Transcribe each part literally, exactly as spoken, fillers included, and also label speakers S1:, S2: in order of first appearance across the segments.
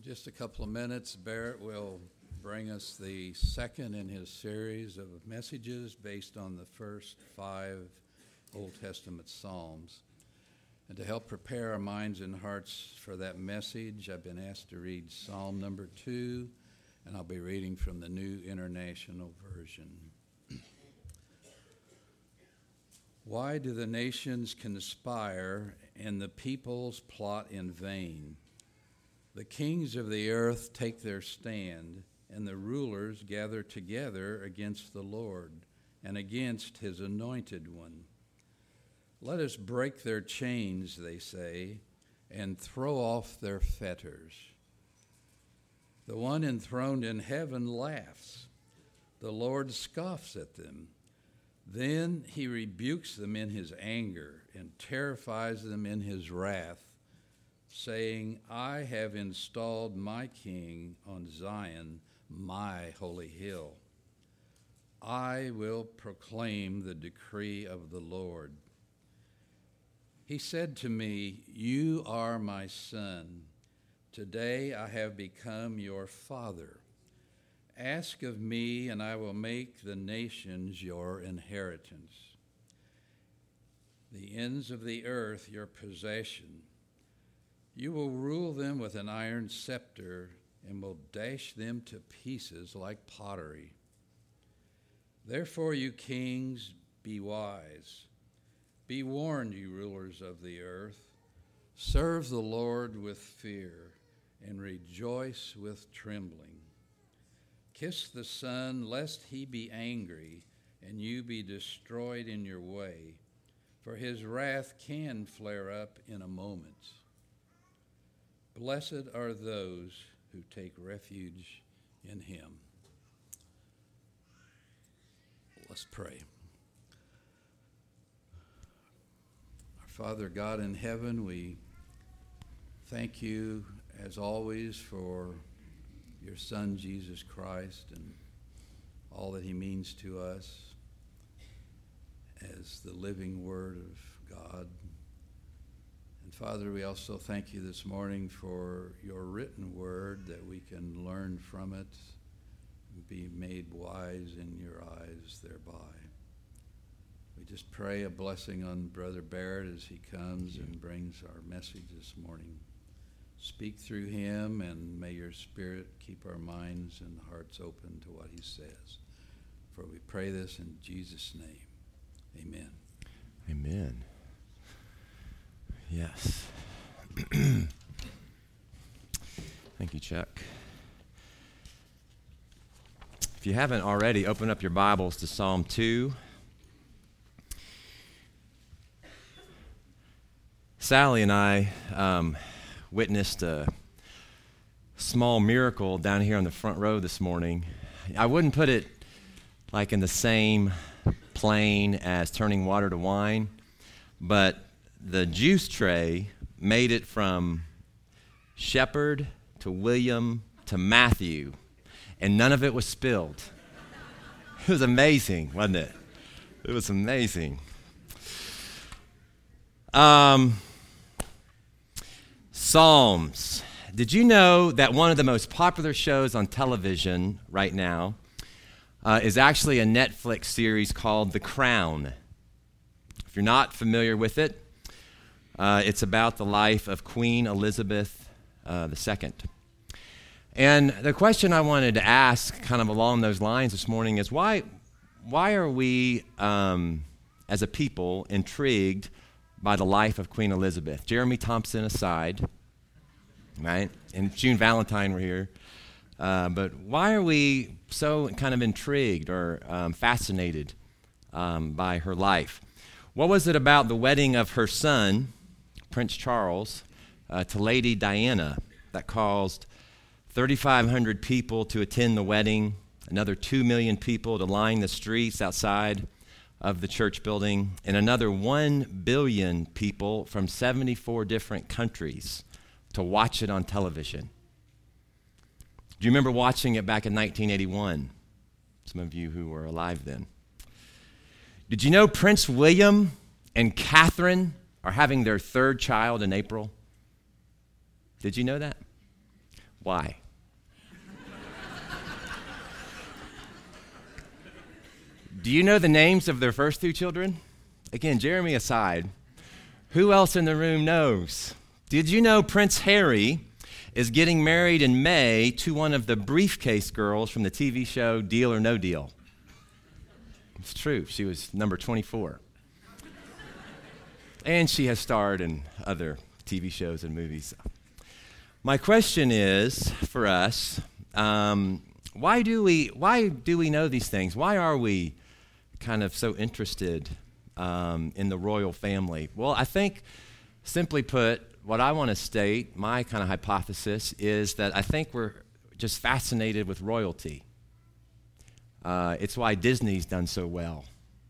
S1: just a couple of minutes, Barrett will bring us the second in his series of messages based on the first five Old Testament Psalms. And to help prepare our minds and hearts for that message, I've been asked to read Psalm number two, and I'll be reading from the New International Version. Why do the nations conspire and the peoples plot in vain? The kings of the earth take their stand, and the rulers gather together against the Lord and against his anointed one. Let us break their chains, they say, and throw off their fetters. The one enthroned in heaven laughs. The Lord scoffs at them. Then he rebukes them in his anger and terrifies them in his wrath, saying, I have installed my king on Zion, my holy hill. I will proclaim the decree of the Lord. He said to me, You are my son. Today I have become your father. Ask of me, and I will make the nations your inheritance, the ends of the earth your possession. You will rule them with an iron scepter and will dash them to pieces like pottery. Therefore, you kings, be wise. Be warned, you rulers of the earth. Serve the Lord with fear and rejoice with trembling. Kiss the Son, lest he be angry and you be destroyed in your way, for his wrath can flare up in a moment. Blessed are those who take refuge in him. Let's pray. Our Father God in heaven, we thank you as always for your Son, Jesus Christ, and all that he means to us as the living Word of God. And Father, we also thank you this morning for your written word, that we can learn from it and be made wise in your eyes thereby. We just pray a blessing on Brother Barrett as he comes and brings our message this morning. Speak through him, and may your Spirit keep our minds and hearts open to what he says. For we pray this in Jesus' name. Amen.
S2: Amen. Yes. Thank you, Chuck. If you haven't already, open up your Bibles to Psalm two. Sally and I um, witnessed a small miracle down here on the front row this morning. I wouldn't put it like in the same plane as turning water to wine, but the juice tray made it from Shepherd to William to Matthew, and none of it was spilled. It was amazing, wasn't it? It was amazing. Um, Psalms. Did you know that one of the most popular shows on television right now uh, is actually a Netflix series called The Crown? If you're not familiar with it, Uh, it's about the life of Queen Elizabeth uh, the Second. And the question I wanted to ask kind of along those lines this morning is why, why are we, um, as a people, intrigued by the life of Queen Elizabeth? Jeremy Thompson aside, right? And June Valentine were here. Uh, but why are we so kind of intrigued or um, fascinated um, by her life? What was it about the wedding of her son, Prince Charles, uh, to Lady Diana that caused thirty-five hundred people to attend the wedding, another two million people to line the streets outside of the church building, and another one billion people from seventy-four different countries to watch it on television? Do you remember watching it back in nineteen eighty-one? Some of you who were alive then. Did you know Prince William and Catherine are having their third child in April? Did you know that? Why? Do you know the names of their first two children? Again, Jeremy aside, who else in the room knows? Did you know Prince Harry is getting married in May to one of the briefcase girls from the T V show Deal or No Deal? It's true. She was number twenty-four. And she has starred in other T V shows and movies. My question is, for us, um, why do we why do we know these things? Why are we kind of so interested um, in the royal family? Well, I think, simply put, what I want to state, my kind of hypothesis, is that I think we're just fascinated with royalty. Uh, it's why Disney's done so well.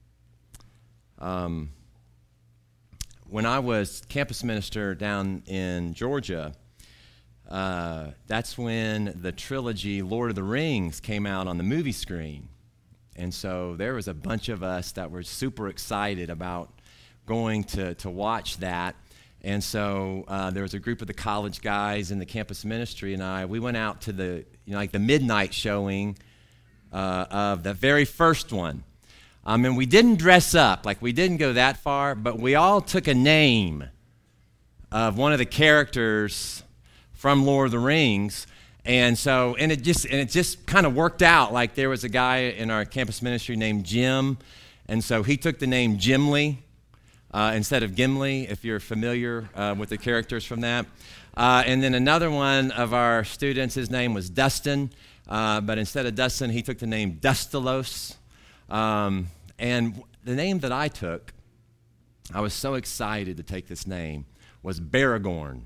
S2: Um, when I was campus minister down in Georgia, uh, that's when the trilogy Lord of the Rings came out on the movie screen. And so there was a bunch of us that were super excited about going to, to watch that. And so uh, there was a group of the college guys in the campus ministry, and I, we went out to the, you know, like the midnight showing uh, of the very first one. Um, and we didn't dress up, like we didn't go that far, but we all took a name of one of the characters from Lord of the Rings. And so, and it just, and it just kind of worked out. Like there was a guy in our campus ministry named Jim, and so he took the name Gimli uh, instead of Gimli, if you're familiar uh, with the characters from that. Uh, and then another one of our students, his name was Dustin, uh, but instead of Dustin, he took the name Dustalos. Um, and the name that I took, I was so excited to take this name, was Baragorn.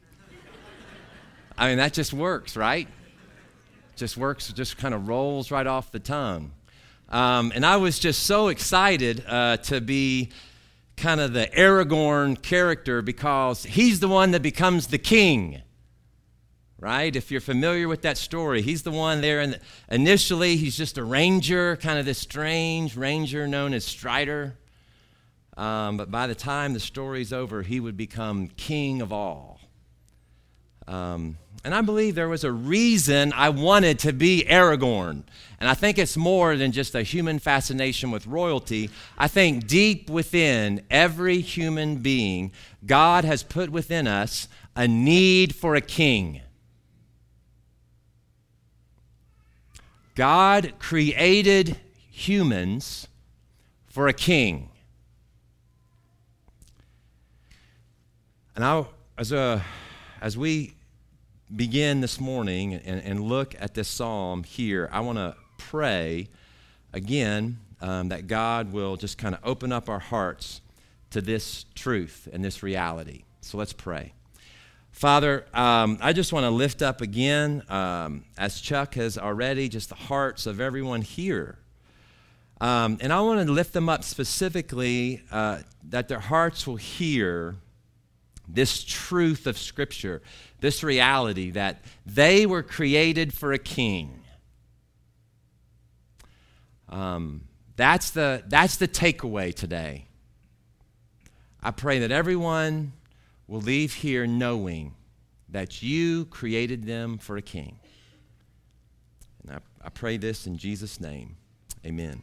S2: I mean, that just works, right? Just works, just kind of rolls right off the tongue. Um, and I was just so excited uh, to be kind of the Aragorn character because he's the one that becomes the king, right? If you're familiar with that story, he's the one there. And initially, he's just a ranger, kind of this strange ranger known as Strider. Um, but by the time the story's over, he would become king of all. Um, and I believe there was a reason I wanted to be Aragorn. And I think it's more than just a human fascination with royalty. I think deep within every human being, God has put within us a need for a king. God created humans for a king. And I, as a, as we begin this morning and, and look at this psalm here, I want to pray again um, that God will just kind of open up our hearts to this truth and this reality. So let's pray. Father, um, I just want to lift up again, um, as Chuck has already, just the hearts of everyone here. Um, and I want to lift them up specifically uh, that their hearts will hear this truth of Scripture, this reality that they were created for a king. Um, that's the, that's the takeaway today. I pray that everyone will leave here knowing that you created them for a king. And I, I pray this in Jesus' name. Amen.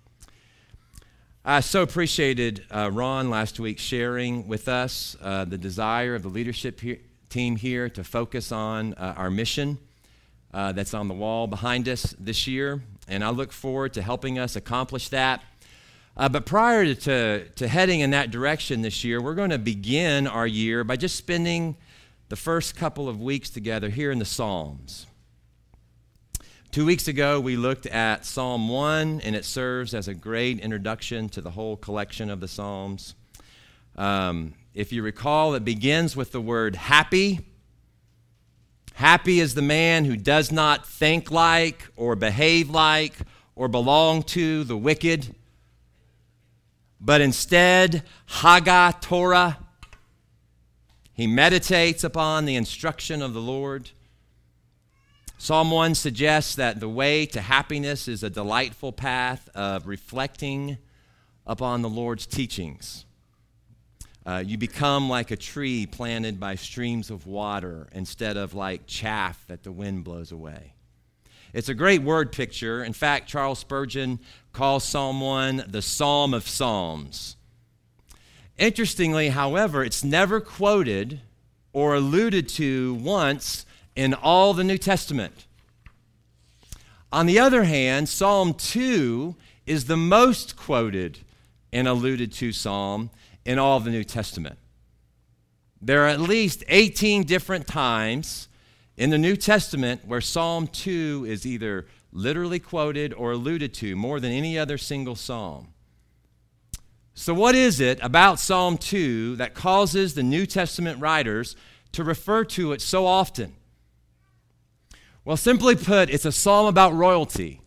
S2: I so appreciated uh, Ron last week sharing with us uh, the desire of the leadership he- team here to focus on uh, our mission uh, that's on the wall behind us this year. And I look forward to helping us accomplish that. Uh, but prior to, to, to heading in that direction this year, we're going to begin our year by just spending the first couple of weeks together here in the Psalms. Two weeks ago, we looked at Psalm one, and it serves as a great introduction to the whole collection of the Psalms. Um, if you recall, it begins with the word happy. Happy is the man who does not think like or behave like or belong to the wicked, but instead, Haga Torah, he meditates upon the instruction of the Lord. Psalm one suggests that the way to happiness is a delightful path of reflecting upon the Lord's teachings. Uh, you become like a tree planted by streams of water instead of like chaff that the wind blows away. It's a great word picture. In fact, Charles Spurgeon calls Psalm one the Psalm of Psalms. Interestingly, however, it's never quoted or alluded to once in all the New Testament. On the other hand, Psalm two is the most quoted and alluded to psalm in all of the New Testament. There are at least eighteen different times in the New Testament where Psalm two is either literally quoted or alluded to more than any other single psalm. So what is it about Psalm two that causes the New Testament writers to refer to it so often? Well, simply put, it's a psalm about royalty.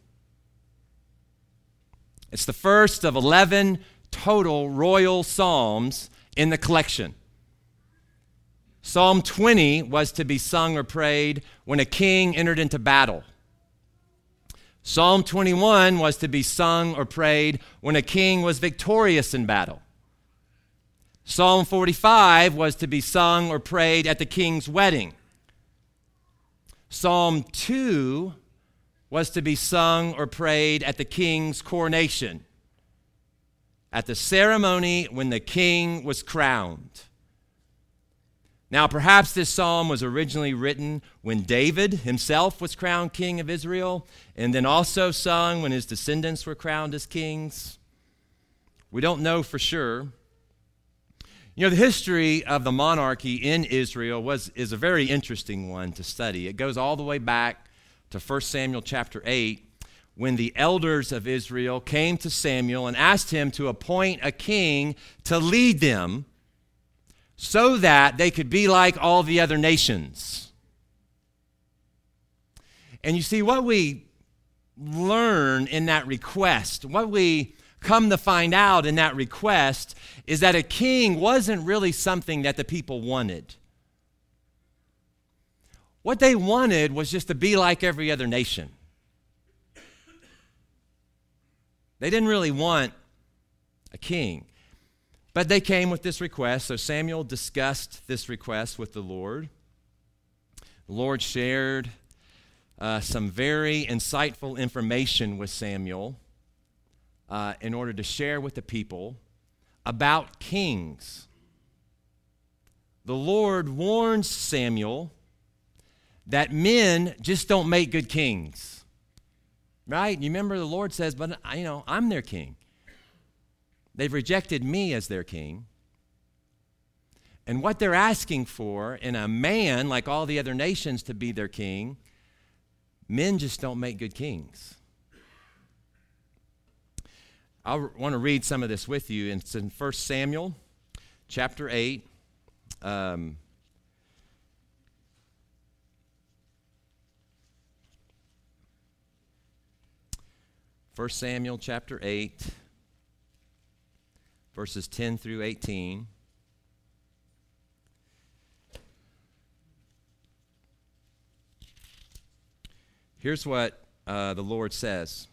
S2: It's the first of eleven total royal psalms in the collection. Psalm twenty was to be sung or prayed when a king entered into battle. Psalm twenty-one was to be sung or prayed when a king was victorious in battle. Psalm forty-five was to be sung or prayed at the king's wedding. Psalm two was to be sung or prayed at the king's coronation, at the ceremony when the king was crowned. Now, perhaps this psalm was originally written when David himself was crowned king of Israel, and then also sung when his descendants were crowned as kings. We don't know for sure. You know, the history of the monarchy in Israel was is a very interesting one to study. It goes all the way back to First Samuel chapter eight, when the elders of Israel came to Samuel and asked him to appoint a king to lead them so that they could be like all the other nations. And you see, what we learn in that request, what we come to find out in that request, is that a king wasn't really something that the people wanted. What they wanted was just to be like every other nation. They didn't really want a king. But they came with this request, so Samuel discussed this request with the Lord. The Lord shared uh, some very insightful information with Samuel uh, in order to share with the people about kings. The Lord warns Samuel that men just don't make good kings. Right? You remember the Lord says, but you know, I'm their king. They've rejected me as their king. And what they're asking for in a man like all the other nations to be their king, men just don't make good kings. I want to read some of this with you. It's in First Samuel chapter eight. Um, First Samuel chapter eight. Verses ten through eighteen. Here's what uh, the Lord says.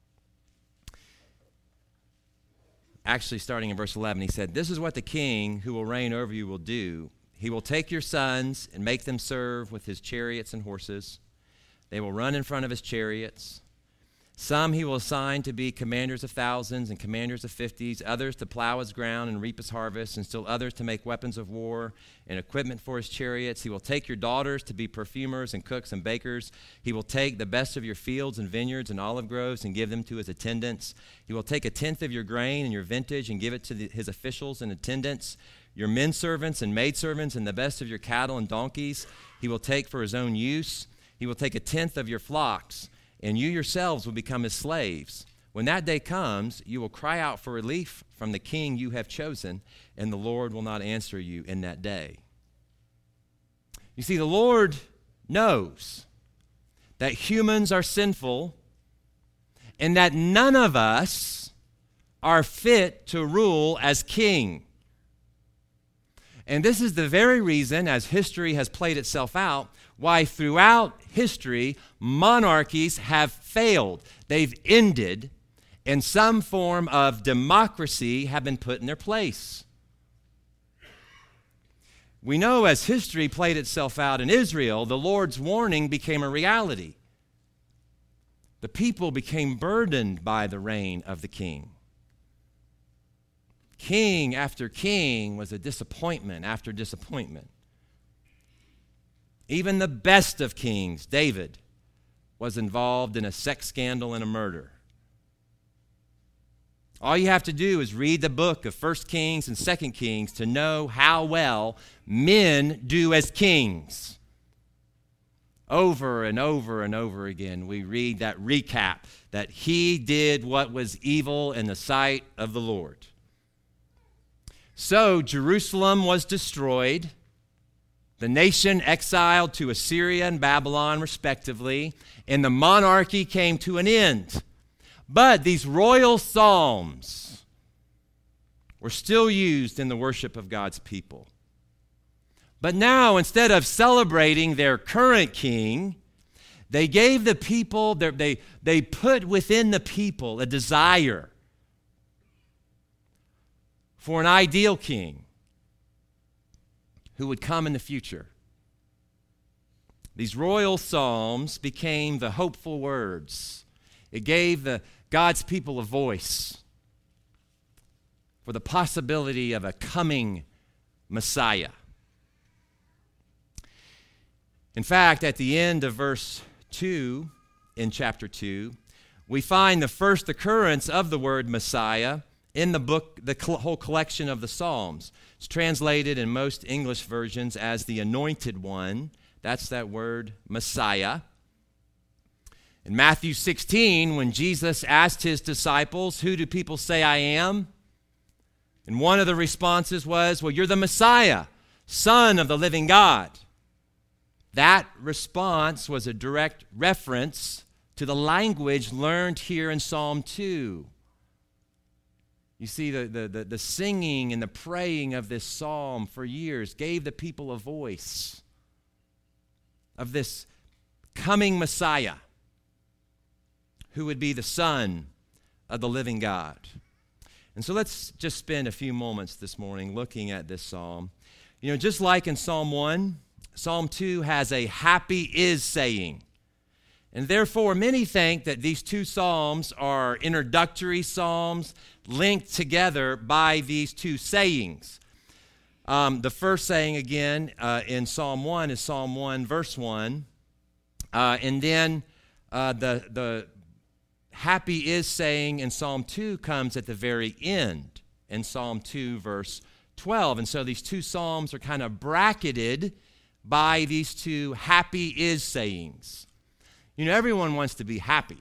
S2: Actually, starting in verse eleven, he said, "This is what the king who will reign over you will do. He will take your sons and make them serve with his chariots and horses. They will run in front of his chariots. Some he will assign to be commanders of thousands and commanders of fifties, others to plow his ground and reap his harvest, and still others to make weapons of war and equipment for his chariots. He will take your daughters to be perfumers and cooks and bakers. He will take the best of your fields and vineyards and olive groves and give them to his attendants. He will take a tenth of your grain and your vintage and give it to the, his officials and attendants, your men servants and maidservants, and the best of your cattle and donkeys. He will take for his own use. He will take a tenth of your flocks, and you yourselves will become his slaves. When that day comes, you will cry out for relief from the king you have chosen, and the Lord will not answer you in that day." You see, the Lord knows that humans are sinful and that none of us are fit to rule as king. And this is the very reason, as history has played itself out, why throughout history, monarchies have failed. They've ended, and some form of democracy have been put in their place. we know as history played itself out in Israel, the Lord's warning became a reality. The people became burdened by the reign of the king. King after king was a disappointment after disappointment. Even the best of kings, David, was involved in a sex scandal and a murder. All you have to do is read the book of First Kings and Second Kings to know how well men do as kings. Over and over and over again, we read that recap that he did what was evil in the sight of the Lord. So Jerusalem was destroyed, the nation exiled to Assyria and Babylon respectively, and the monarchy came to an end. But these royal psalms were still used in the worship of God's people. But now, instead of celebrating their current king, they gave the people, they, they put within the people a desire for an ideal king who would come in the future. These royal psalms became the hopeful words. It gave the God's people a voice for the possibility of a coming Messiah. In fact, at the end of verse two, in chapter two, we find the first occurrence of the word Messiah in the book, the whole collection of the Psalms. It's translated in most English versions as the Anointed One. That's that word, Messiah. In Matthew sixteen, when Jesus asked his disciples, "Who do people say I am?" And one of the responses was, "Well, you're the Messiah, Son of the living God." That response was a direct reference to the language learned here in Psalm two. You see, the, the, the, the singing and the praying of this psalm for years gave the people a voice of this coming Messiah who would be the Son of the living God. And so let's just spend a few moments this morning looking at this psalm. You know, just like in Psalm one, Psalm two has a happy is saying. And therefore, many think that these two psalms are introductory psalms linked together by these two sayings. Um, the first saying, again, uh, in Psalm one is Psalm one, verse one. Uh, and then uh, the, the happy is saying in Psalm two comes at the very end in Psalm two, verse twelve. And so these two psalms are kind of bracketed by these two happy is sayings. You know, everyone wants to be happy.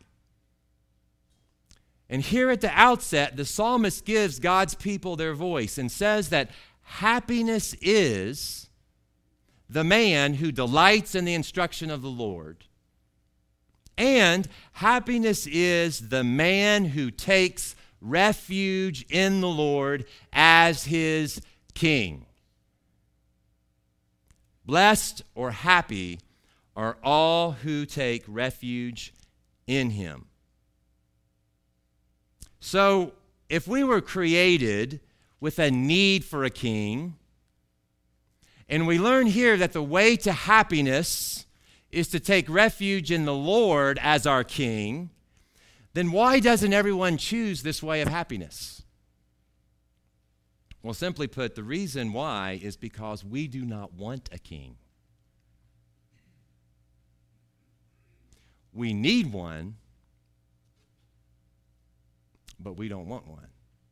S2: And here at the outset, the psalmist gives God's people their voice and says that happiness is the man who delights in the instruction of the Lord. And happiness is the man who takes refuge in the Lord as his king. Blessed or happy are all who take refuge in him. So, if we were created with a need for a king, and we learn here that the way to happiness is to take refuge in the Lord as our king, then why doesn't everyone choose this way of happiness? Well, simply put, the reason why is because we do not want a king. We need one, but we don't want one.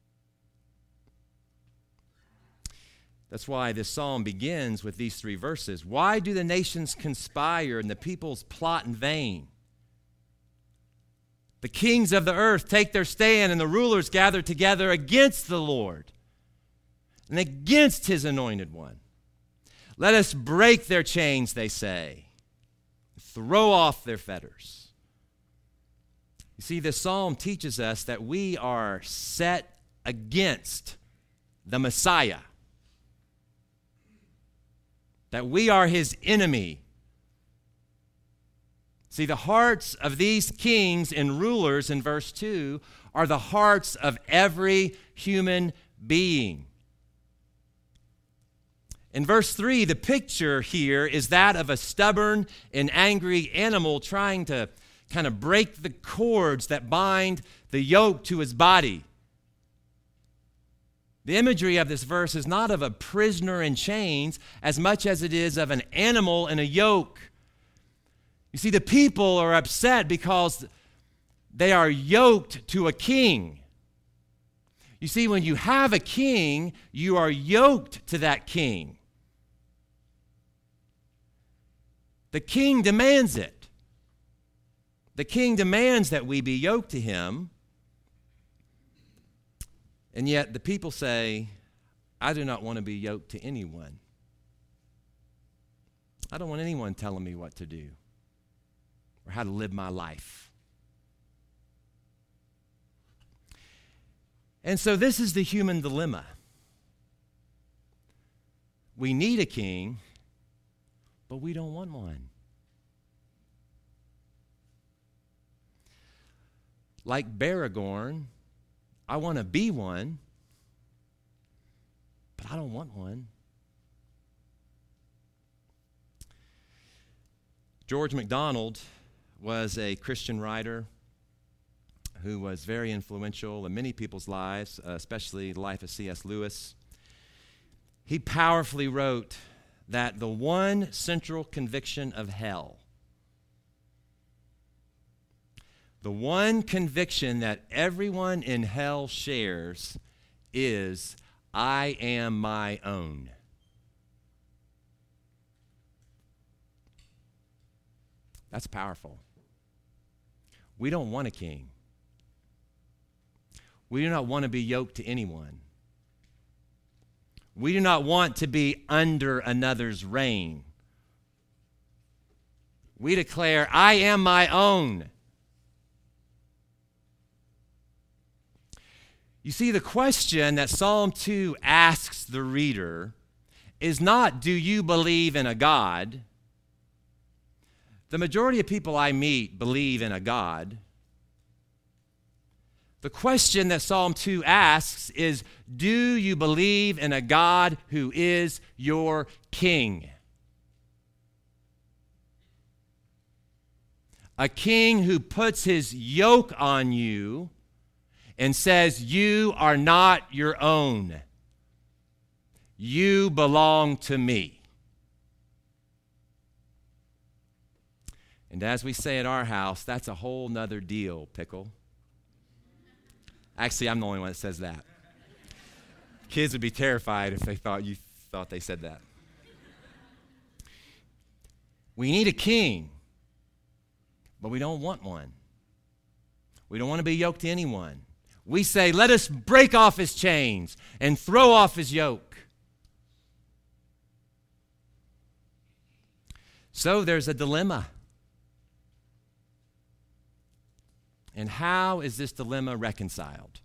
S2: That's why this psalm begins with these three verses. Why do the nations conspire and the peoples plot in vain? The kings of the earth take their stand and the rulers gather together against the Lord and against his anointed one. Let us break their chains, they say. Throw off their fetters. You see, this psalm teaches us that we are set against the Messiah, that we are his enemy. See, the hearts of these kings and rulers in verse two are the hearts of every human being. In verse three, the picture here is that of a stubborn and angry animal trying to kind of break the cords that bind the yoke to his body. The imagery of this verse is not of a prisoner in chains as much as it is of an animal in a yoke. You see, the people are upset because they are yoked to a king. You see, when you have a king, you are yoked to that king. The king demands it. The king demands that we be yoked to him. And yet the people say, I do not want to be yoked to anyone. I don't want anyone telling me what to do or how to live my life. And so this is the human dilemma. We need a king, but we don't want one. Like Baragorn, I want to be one, but I don't want one. George MacDonald was a Christian writer who was very influential in many people's lives, uh, especially the life of C S Lewis. He powerfully wrote that the one central conviction of hell, the one conviction that everyone in hell shares is, I am my own. That's powerful. We don't want a king. We do not want to be yoked to anyone. We do not want to be under another's reign. We declare, I am my own. You see, the question that Psalm two asks the reader is not, do you believe in a God? The majority of people I meet believe in a God. The question that Psalm two asks is, do you believe in a God who is your king? A king who puts his yoke on you and says, you are not your own. You belong to me. And as we say at our house, that's a whole nother deal, Pickle. Actually, I'm the only one that says that. Kids would be terrified if they thought you thought they said that. We need a king, but we don't want one. We don't want to be yoked to anyone. We say, let us break off his chains and throw off his yoke. So there's a dilemma. And how is this dilemma reconciled?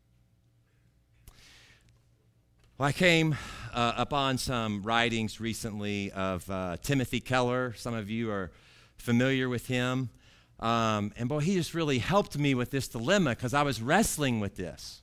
S2: Well, I came uh, upon some writings recently of uh, Timothy Keller. Some of you are familiar with him. Um, and boy, he just really helped me with this dilemma because I was wrestling with this.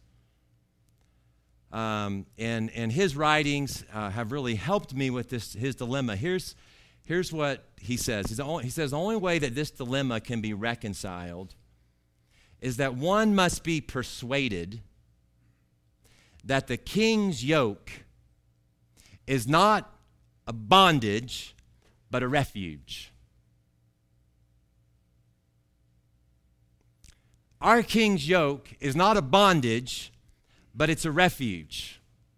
S2: Um, and, and his writings uh, have really helped me with this his dilemma. Here's, here's what he says. He's only, he says the only way that this dilemma can be reconciled is that one must be persuaded that the king's yoke is not a bondage, but a refuge. Our king's yoke is not a bondage, but it's a refuge.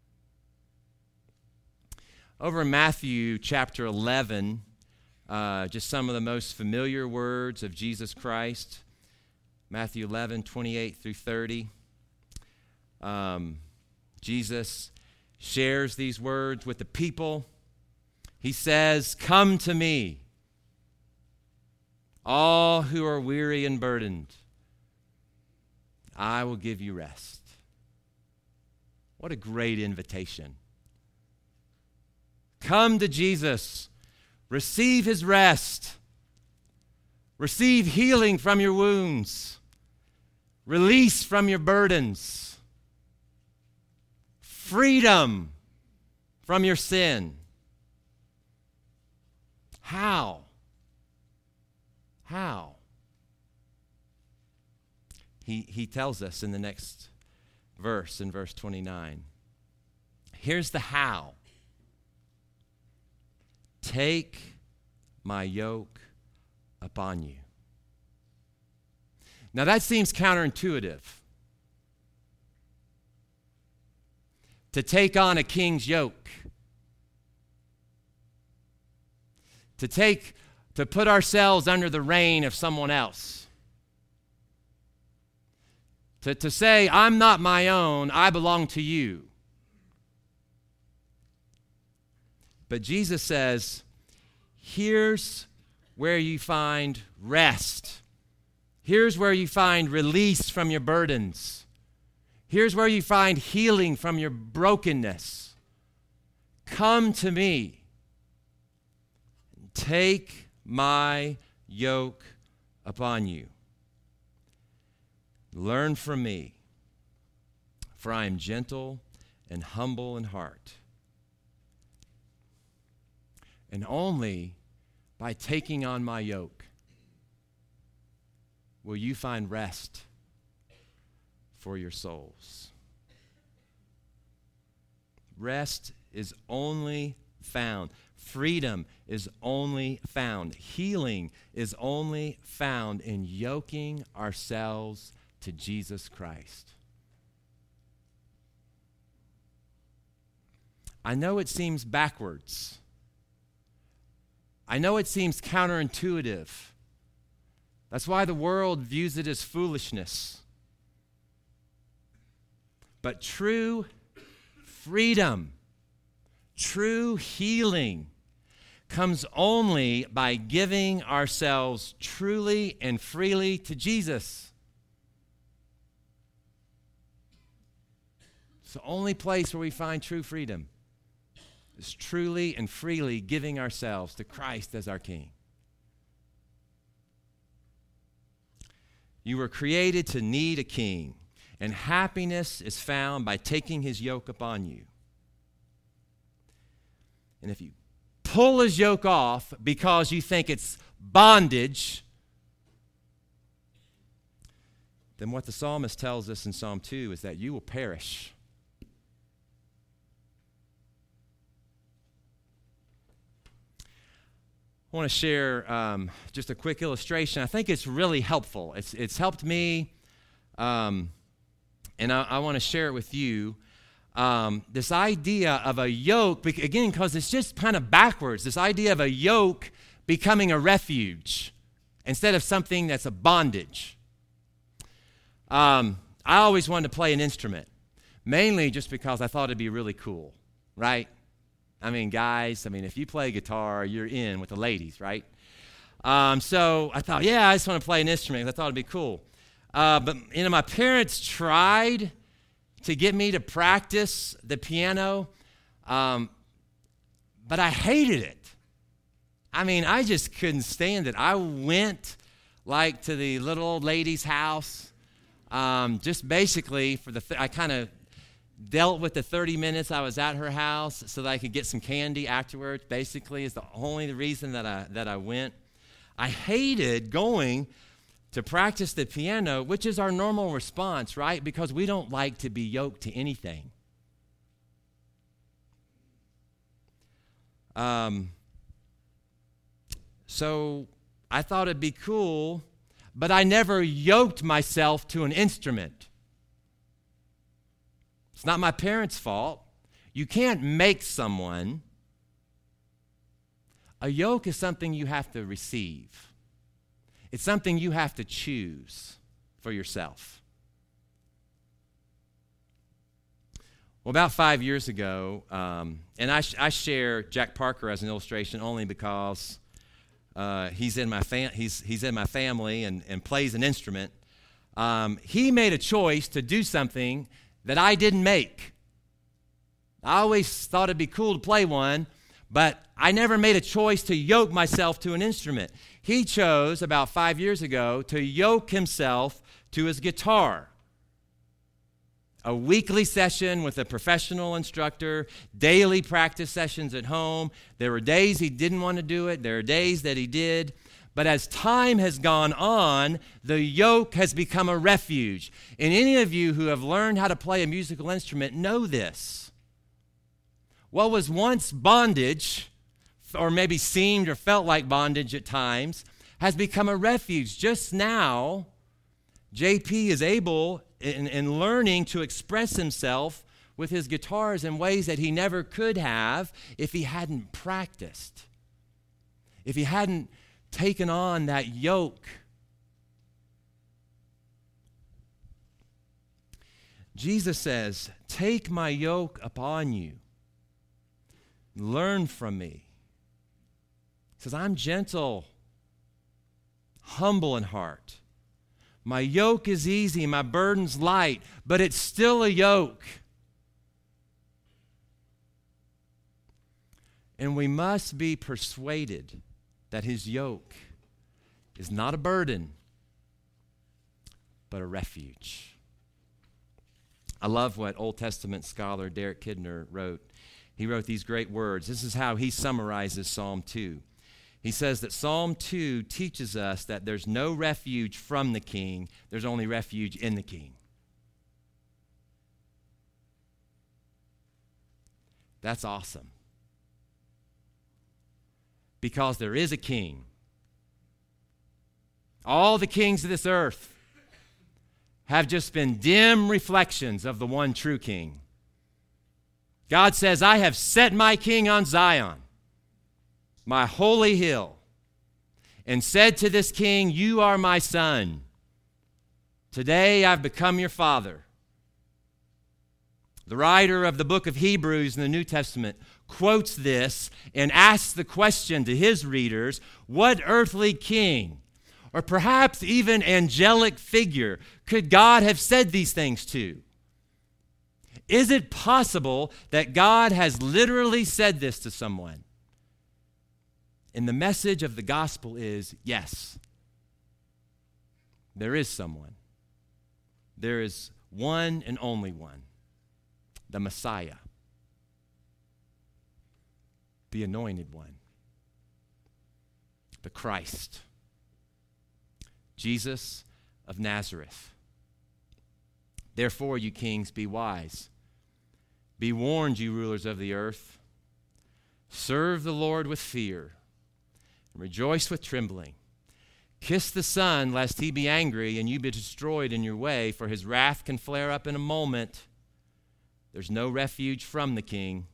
S2: Over in Matthew chapter eleven, uh, just some of the most familiar words of Jesus Christ. Matthew eleven, twenty-eight through thirty. Um, Jesus shares these words with the people. He says, come to me, all who are weary and burdened. I will give you rest. What a great invitation. Come to Jesus. Receive his rest. Receive healing from your wounds. Release from your burdens. Freedom from your sin. How? How? He, he tells us in the next verse, in verse twenty-nine. Here's the how. Take my yoke upon you. Now that seems counterintuitive. To take on a king's yoke. To take, to put ourselves under the reign of someone else. To, to say, I'm not my own, I belong to you. But Jesus says, here's where you find rest. Here's where you find release from your burdens. Here's where you find healing from your brokenness. Come to me. Take my yoke upon you. Learn from me, for I am gentle and humble in heart. And only by taking on my yoke will you find rest for your souls. Rest is only found. Freedom is only found. Healing is only found in yoking ourselves to Jesus Christ. I know it seems backwards. I know it seems counterintuitive. That's why the world views it as foolishness. But true freedom, true healing comes only by giving ourselves truly and freely to Jesus. It's the only place where we find true freedom. Is truly and freely giving ourselves to Christ as our King. You were created to need a king, and happiness is found by taking his yoke upon you. And if you pull his yoke off because you think it's bondage, then what the psalmist tells us in Psalm two is that you will perish. I want to share um, just a quick illustration. I think it's really helpful. It's it's helped me, um, and I, I want to share it with you. Um, this idea of a yoke, again, because it's just kind of backwards. This idea of a yoke becoming a refuge instead of something that's a bondage. Um, I always wanted to play an instrument, mainly just because I thought it'd be really cool, right? I mean, guys, I mean, if you play guitar, you're in with the ladies, right? Um, so I thought, yeah, I just want to play an instrument. I thought it'd be cool. Uh, but, you know, my parents tried to get me to practice the piano, um, but I hated it. I mean, I just couldn't stand it. I went, like, to the little old lady's house, um, just basically for the, th- I kind of dealt with the thirty minutes I was at her house so that I could get some candy afterwards, basically, is the only reason that I that I went. I hated going to practice the piano, which is our normal response, right? Because we don't like to be yoked to anything. Um, so I thought it'd be cool, but I never yoked myself to an instrument. It's not my parents' fault. You can't make someone. A yoke is something you have to receive. It's something you have to choose for yourself. Well, about five years ago, um, and I, sh- I share Jack Parker as an illustration only because uh, he's in my fam- he's he's in my family and, and plays an instrument. Um, he made a choice to do something that I didn't make. I always thought it'd be cool to play one, but I never made a choice to yoke myself to an instrument. He chose, about five years ago, to yoke himself to his guitar. a weekly session with a professional instructor, daily practice sessions at home. There were days he didn't want to do it. There are days that he did. But as time has gone on, the yoke has become a refuge. And any of you who have learned how to play a musical instrument know this. What was once bondage, or maybe seemed or felt like bondage at times, has become a refuge. Just now, J P is able, in, in learning to express himself with his guitars in ways that he never could have if he hadn't practiced, if he hadn't taken on that yoke. Jesus says, "Take my yoke upon you. Learn from me." He says, "I'm gentle, humble in heart. My yoke is easy, my burden's light," but it's still a yoke. And we must be persuaded that his yoke is not a burden, but a refuge. I love what Old Testament scholar Derek Kidner wrote. He wrote these great words. This is how he summarizes Psalm two. He says that Psalm two teaches us that there's no refuge from the king, there's only refuge in the king. That's awesome. Because there is a king. All the kings of this earth have just been dim reflections of the one true king. God says, "I have set my king on Zion, my holy hill, and said to this king, 'You are my son. Today I've become your father.'" The writer of the book of Hebrews in the New Testament quotes this and asks the question to his readers, what earthly king, or perhaps even angelic figure, could God have said these things to? Is it possible that God has literally said this to someone? And the message of the gospel is, yes, there is someone. There is one and only one, the Messiah, the anointed one, the Christ, Jesus of Nazareth. Therefore, you kings, be wise. Be warned, you rulers of the earth. Serve the Lord with fear. Rejoice with trembling. Kiss the Son, lest he be angry and you be destroyed in your way, for his wrath can flare up in a moment. There's no refuge from the king.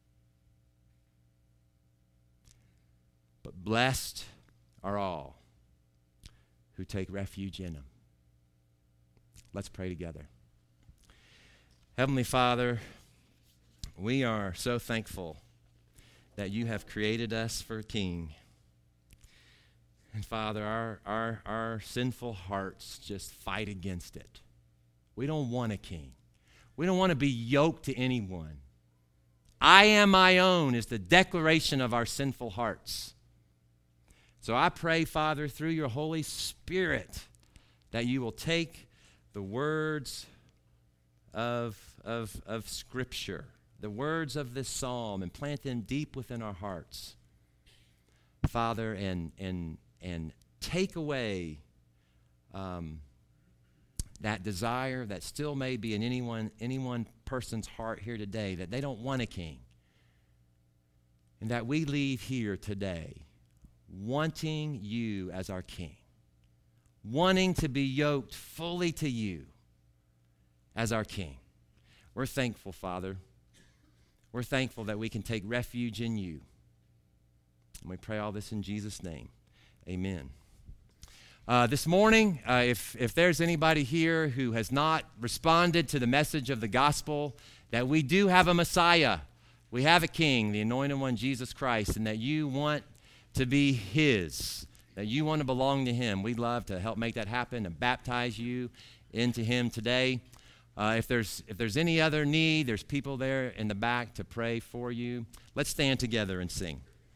S2: But blessed are all who take refuge in him. Let's pray together. Heavenly Father, we are so thankful that you have created us for a king. And Father, our, our, our sinful hearts just fight against it. We don't want a king. We don't want to be yoked to anyone. I am my own is the declaration of our sinful hearts. So I pray, Father, through your Holy Spirit, that you will take the words of, of, of Scripture, the words of this psalm, and plant them deep within our hearts, Father, and and and take away um, that desire that still may be in anyone any one person's heart here today, that they don't want a king, and that we leave here today wanting you as our king, wanting to be yoked fully to you as our king. We're thankful, Father. We're thankful that we can take refuge in you. And we pray all this in Jesus' name. Amen. Uh, this morning, uh, if, if there's anybody here who has not responded to the message of the gospel, that we do have a Messiah, we have a King, the anointed one, Jesus Christ, and that you want to be his, that you want to belong to him, we'd love to help make that happen and baptize you into him today. Uh, if there's if there's any other need, there's people there in the back to pray for you. Let's stand together and sing.